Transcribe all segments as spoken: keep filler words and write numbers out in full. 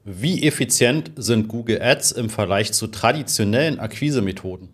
Wie effizient sind Google Ads im Vergleich zu traditionellen Akquisemethoden?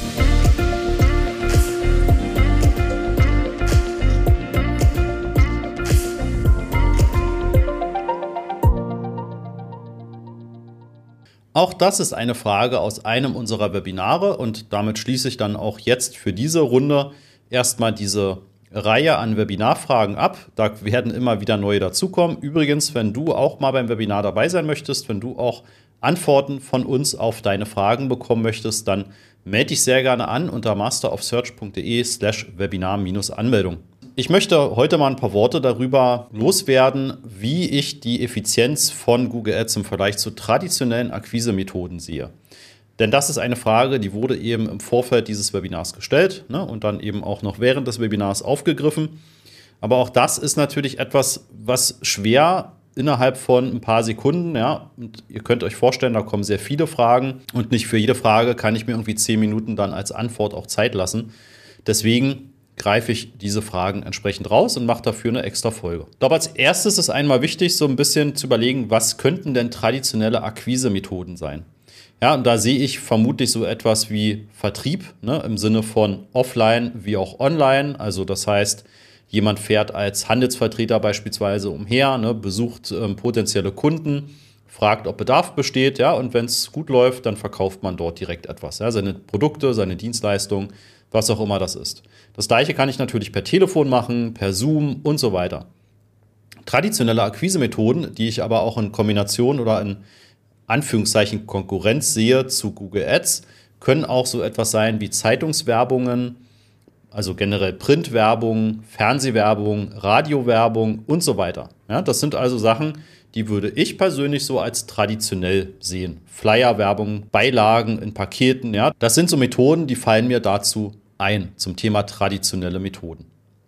Auch das ist eine Frage aus einem unserer Webinare und damit schließe ich dann auch jetzt für diese Runde erstmal diese Reihe an Webinarfragen ab. Da werden immer wieder neue dazukommen. Übrigens, wenn du auch mal beim Webinar dabei sein möchtest, wenn du auch Antworten von uns auf deine Fragen bekommen möchtest, dann melde dich sehr gerne an unter masterofsearch.de slash Webinar-Anmeldung. Ich möchte heute mal ein paar Worte darüber loswerden, wie ich die Effizienz von Google Ads im Vergleich zu traditionellen Akquisemethoden sehe. Denn das ist eine Frage, die wurde eben im Vorfeld dieses Webinars gestellt, ne, und dann eben auch noch während des Webinars aufgegriffen. Aber auch das ist natürlich etwas, was schwer innerhalb von ein paar Sekunden, ja, und ihr könnt euch vorstellen, da kommen sehr viele Fragen und nicht für jede Frage kann ich mir irgendwie zehn Minuten dann als Antwort auch Zeit lassen. Deswegen greife ich diese Fragen entsprechend raus und mache dafür eine extra Folge. Doch als erstes ist einmal wichtig, so ein bisschen zu überlegen, was könnten denn traditionelle Akquisemethoden sein? Ja, und da sehe ich vermutlich so etwas wie Vertrieb, ne, im Sinne von offline wie auch online. Also das heißt, jemand fährt als Handelsvertreter beispielsweise umher, ne, besucht ähm, potenzielle Kunden, fragt, ob Bedarf besteht, ja, und wenn es gut läuft, dann verkauft man dort direkt etwas, ja, seine Produkte, seine Dienstleistungen, was auch immer das ist. Das Gleiche kann ich natürlich per Telefon machen, per Zoom und so weiter. Traditionelle Akquisemethoden, die ich aber auch in Kombination oder in Anführungszeichen Konkurrenz sehe zu Google Ads, können auch so etwas sein wie Zeitungswerbungen, also generell Printwerbung, Fernsehwerbung, Radiowerbung und so weiter. Ja, das sind also Sachen, die würde ich persönlich so als traditionell sehen. Flyerwerbung, Beilagen in Paketen, ja, das sind so Methoden, die fallen mir dazu ein, zum Thema traditionelle Methoden.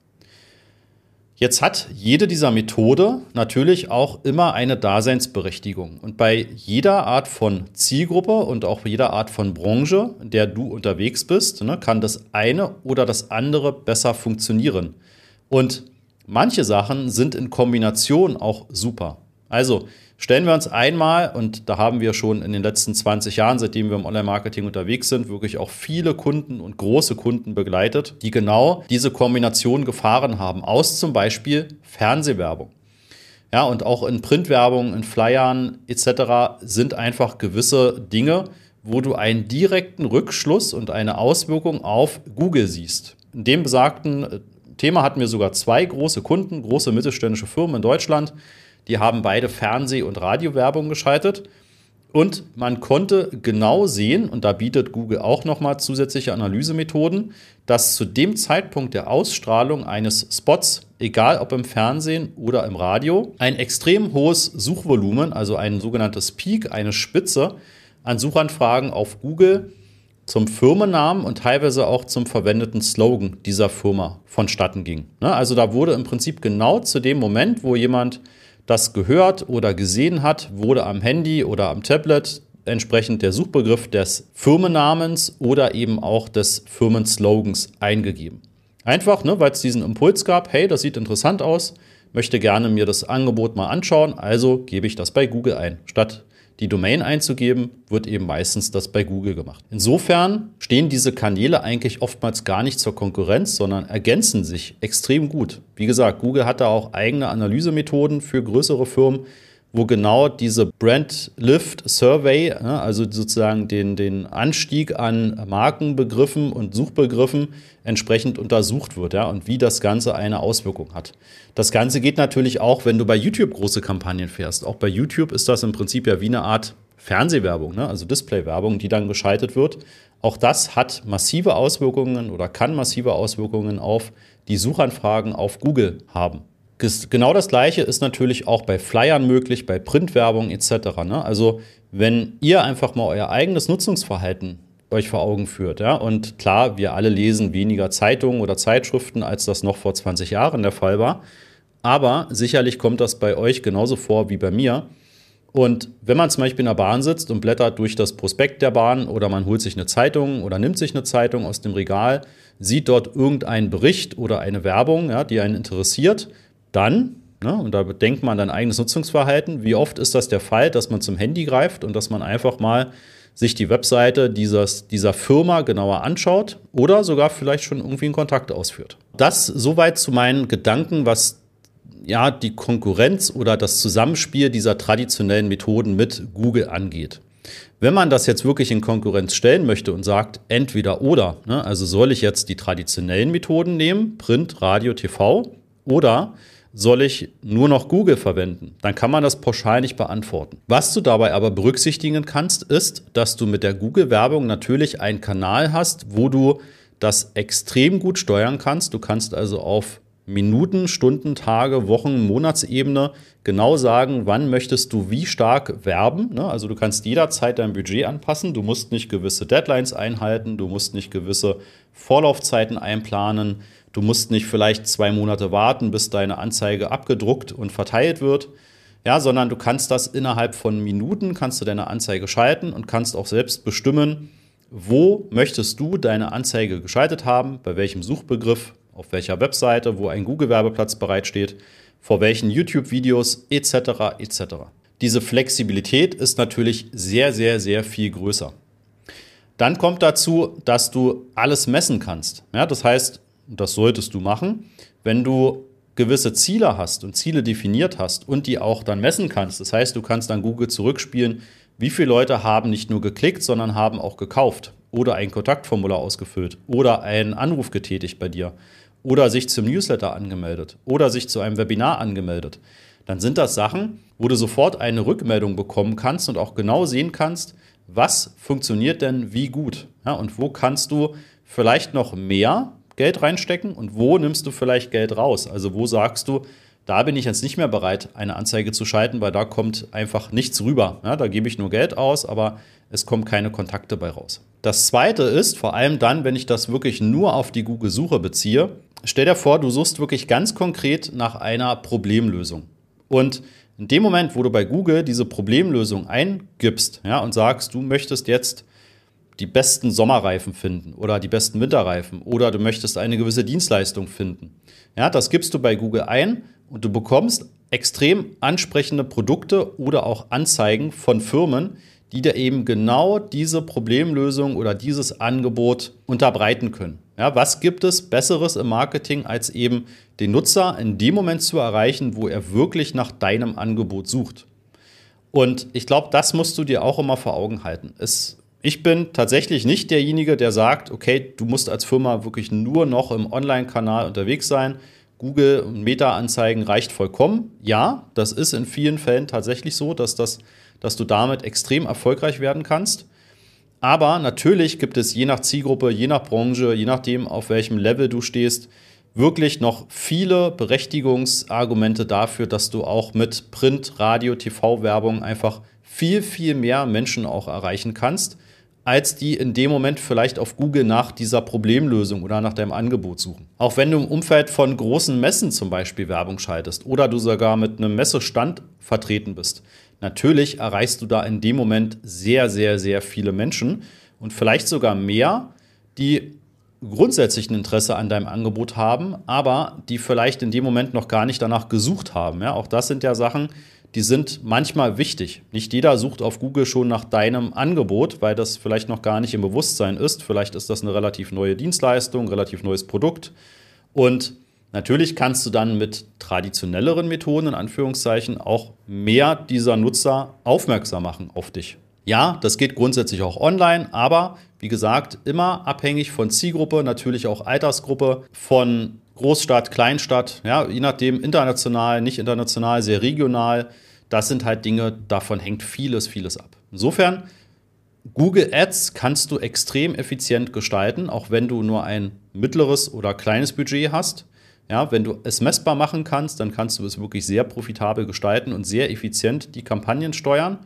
Jetzt hat jede dieser Methode natürlich auch immer eine Daseinsberechtigung. Und bei jeder Art von Zielgruppe und auch jeder Art von Branche, in der du unterwegs bist, ne, kann das eine oder das andere besser funktionieren. Und manche Sachen sind in Kombination auch super. Also stellen wir uns einmal, und da haben wir schon in den letzten zwanzig Jahren, seitdem wir im Online-Marketing unterwegs sind, wirklich auch viele Kunden und große Kunden begleitet, die genau diese Kombination gefahren haben, aus zum Beispiel Fernsehwerbung. Ja, und auch in Printwerbung, in Flyern et cetera sind einfach gewisse Dinge, wo du einen direkten Rückschluss und eine Auswirkung auf Google siehst. In dem besagten Thema hatten wir sogar zwei große Kunden, große mittelständische Firmen in Deutschland. Die haben beide Fernseh- und Radiowerbung geschaltet und man konnte genau sehen, und da bietet Google auch nochmal zusätzliche Analysemethoden, dass zu dem Zeitpunkt der Ausstrahlung eines Spots, egal ob im Fernsehen oder im Radio, ein extrem hohes Suchvolumen, also ein sogenanntes Peak, eine Spitze an Suchanfragen auf Google zum Firmennamen und teilweise auch zum verwendeten Slogan dieser Firma vonstatten ging. Also da wurde im Prinzip genau zu dem Moment, wo jemand das gehört oder gesehen hat, wurde am Handy oder am Tablet entsprechend der Suchbegriff des Firmennamens oder eben auch des Firmenslogans eingegeben. Einfach, ne, weil es diesen Impuls gab, hey, das sieht interessant aus, möchte gerne mir das Angebot mal anschauen, also gebe ich das bei Google ein. Statt die Domain einzugeben, wird eben meistens das bei Google gemacht. Insofern stehen diese Kanäle eigentlich oftmals gar nicht zur Konkurrenz, sondern ergänzen sich extrem gut. Wie gesagt, Google hat da auch eigene Analysemethoden für größere Firmen, wo genau diese Brand Lift Survey, also sozusagen den, den Anstieg an Markenbegriffen und Suchbegriffen entsprechend untersucht wird, ja, und wie das Ganze eine Auswirkung hat. Das Ganze geht natürlich auch, wenn du bei YouTube große Kampagnen fährst. Auch bei YouTube ist das im Prinzip ja wie eine Art Fernsehwerbung, ne, also Displaywerbung, die dann geschaltet wird. Auch das hat massive Auswirkungen oder kann massive Auswirkungen auf die Suchanfragen auf Google haben. Genau das Gleiche ist natürlich auch bei Flyern möglich, bei Printwerbung et cetera. Ne? Also wenn ihr einfach mal euer eigenes Nutzungsverhalten euch vor Augen führt, ja, und klar, wir alle lesen weniger Zeitungen oder Zeitschriften, als das noch vor zwanzig Jahren der Fall war, aber sicherlich kommt das bei euch genauso vor wie bei mir. Und wenn man zum Beispiel in der Bahn sitzt und blättert durch das Prospekt der Bahn oder man holt sich eine Zeitung oder nimmt sich eine Zeitung aus dem Regal, sieht dort irgendeinen Bericht oder eine Werbung, ja, die einen interessiert, dann Ne? Und da bedenkt man dein eigenes Nutzungsverhalten. Wie oft ist das der Fall, dass man zum Handy greift und dass man einfach mal sich die Webseite dieses, dieser Firma genauer anschaut oder sogar vielleicht schon irgendwie einen Kontakt ausführt. Das soweit zu meinen Gedanken, was ja die Konkurrenz oder das Zusammenspiel dieser traditionellen Methoden mit Google angeht. Wenn man das jetzt wirklich in Konkurrenz stellen möchte und sagt, entweder oder, ne, also soll ich jetzt die traditionellen Methoden nehmen, Print, Radio, T V, oder soll ich nur noch Google verwenden? Dann kann man das pauschal nicht beantworten. Was du dabei aber berücksichtigen kannst, ist, dass du mit der Google-Werbung natürlich einen Kanal hast, wo du das extrem gut steuern kannst. Du kannst also auf Minuten, Stunden, Tage, Wochen, Monatsebene genau sagen, wann möchtest du wie stark werben. Also du kannst jederzeit dein Budget anpassen. Du musst nicht gewisse Deadlines einhalten, du musst nicht gewisse Vorlaufzeiten einplanen. Du musst nicht vielleicht zwei Monate warten, bis deine Anzeige abgedruckt und verteilt wird, ja, sondern du kannst das innerhalb von Minuten, kannst du deine Anzeige schalten und kannst auch selbst bestimmen, wo möchtest du deine Anzeige geschaltet haben, bei welchem Suchbegriff, auf welcher Webseite, wo ein Google-Werbeplatz bereitsteht, vor welchen YouTube-Videos et cetera et cetera. Diese Flexibilität ist natürlich sehr, sehr, sehr viel größer. Dann kommt dazu, dass du alles messen kannst. Ja, das heißt, das solltest du machen, wenn du gewisse Ziele hast und Ziele definiert hast und die auch dann messen kannst. Das heißt, du kannst dann Google zurückspielen, wie viele Leute haben nicht nur geklickt, sondern haben auch gekauft oder ein Kontaktformular ausgefüllt oder einen Anruf getätigt bei dir oder sich zum Newsletter angemeldet oder sich zu einem Webinar angemeldet. Dann sind das Sachen, wo du sofort eine Rückmeldung bekommen kannst und auch genau sehen kannst, was funktioniert denn wie gut, ja, und wo kannst du vielleicht noch mehr Geld reinstecken und wo nimmst du vielleicht Geld raus? Also wo sagst du, da bin ich jetzt nicht mehr bereit, eine Anzeige zu schalten, weil da kommt einfach nichts rüber. Ja, da gebe ich nur Geld aus, aber es kommen keine Kontakte bei raus. Das Zweite ist, vor allem dann, wenn ich das wirklich nur auf die Google-Suche beziehe, stell dir vor, du suchst wirklich ganz konkret nach einer Problemlösung. Und in dem Moment, wo du bei Google diese Problemlösung eingibst, ja, und sagst, du möchtest jetzt die besten Sommerreifen finden oder die besten Winterreifen oder du möchtest eine gewisse Dienstleistung finden. Ja, das gibst du bei Google ein und du bekommst extrem ansprechende Produkte oder auch Anzeigen von Firmen, die dir eben genau diese Problemlösung oder dieses Angebot unterbreiten können. Ja, was gibt es Besseres im Marketing, als eben den Nutzer in dem Moment zu erreichen, wo er wirklich nach deinem Angebot sucht? Und ich glaube, das musst du dir auch immer vor Augen halten. Es Ich bin tatsächlich nicht derjenige, der sagt, okay, du musst als Firma wirklich nur noch im Online-Kanal unterwegs sein. Google und Meta-Anzeigen reicht vollkommen. Ja, das ist in vielen Fällen tatsächlich so, dass, das, dass du damit extrem erfolgreich werden kannst. Aber natürlich gibt es je nach Zielgruppe, je nach Branche, je nachdem, auf welchem Level du stehst, wirklich noch viele Berechtigungsargumente dafür, dass du auch mit Print, Radio, T V-Werbung einfach viel, viel mehr Menschen auch erreichen kannst, als die in dem Moment vielleicht auf Google nach dieser Problemlösung oder nach deinem Angebot suchen. Auch wenn du im Umfeld von großen Messen zum Beispiel Werbung schaltest oder du sogar mit einem Messestand vertreten bist, natürlich erreichst du da in dem Moment sehr, sehr, sehr viele Menschen und vielleicht sogar mehr, die grundsätzlich ein Interesse an deinem Angebot haben, aber die vielleicht in dem Moment noch gar nicht danach gesucht haben. Ja, auch das sind ja Sachen, die sind manchmal wichtig. Nicht jeder sucht auf Google schon nach deinem Angebot, weil das vielleicht noch gar nicht im Bewusstsein ist. Vielleicht ist das eine relativ neue Dienstleistung, relativ neues Produkt. Und natürlich kannst du dann mit traditionelleren Methoden, in Anführungszeichen, auch mehr dieser Nutzer aufmerksam machen auf dich. Ja, das geht grundsätzlich auch online, aber wie gesagt, immer abhängig von Zielgruppe, natürlich auch Altersgruppe, von Großstadt, Kleinstadt, ja, je nachdem international, nicht international, sehr regional. Das sind halt Dinge, davon hängt vieles, vieles ab. Insofern, Google Ads kannst du extrem effizient gestalten, auch wenn du nur ein mittleres oder kleines Budget hast. Ja, wenn du es messbar machen kannst, dann kannst du es wirklich sehr profitabel gestalten und sehr effizient die Kampagnen steuern.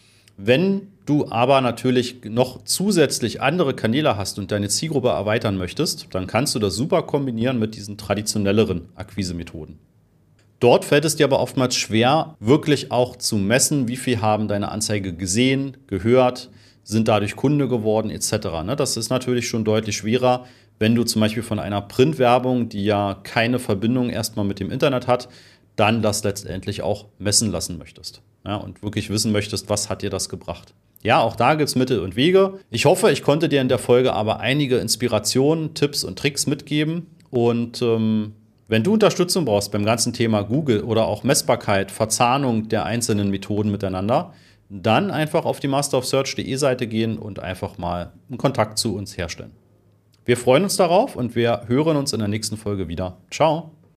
Wenn du aber natürlich noch zusätzlich andere Kanäle hast und deine Zielgruppe erweitern möchtest, dann kannst du das super kombinieren mit diesen traditionelleren Akquisemethoden. Dort fällt es dir aber oftmals schwer, wirklich auch zu messen, wie viel haben deine Anzeige gesehen, gehört, sind dadurch Kunde geworden et cetera. Das ist natürlich schon deutlich schwerer, wenn du zum Beispiel von einer Printwerbung, die ja keine Verbindung erstmal mit dem Internet hat, dann das letztendlich auch messen lassen möchtest. Ja, und wirklich wissen möchtest, was hat dir das gebracht. Ja, auch da gibt es Mittel und Wege. Ich hoffe, ich konnte dir in der Folge aber einige Inspirationen, Tipps und Tricks mitgeben. Und ähm, wenn du Unterstützung brauchst beim ganzen Thema Google oder auch Messbarkeit, Verzahnung der einzelnen Methoden miteinander, dann einfach auf die master of search punkt de Seite gehen und einfach mal einen Kontakt zu uns herstellen. Wir freuen uns darauf und wir hören uns in der nächsten Folge wieder. Ciao!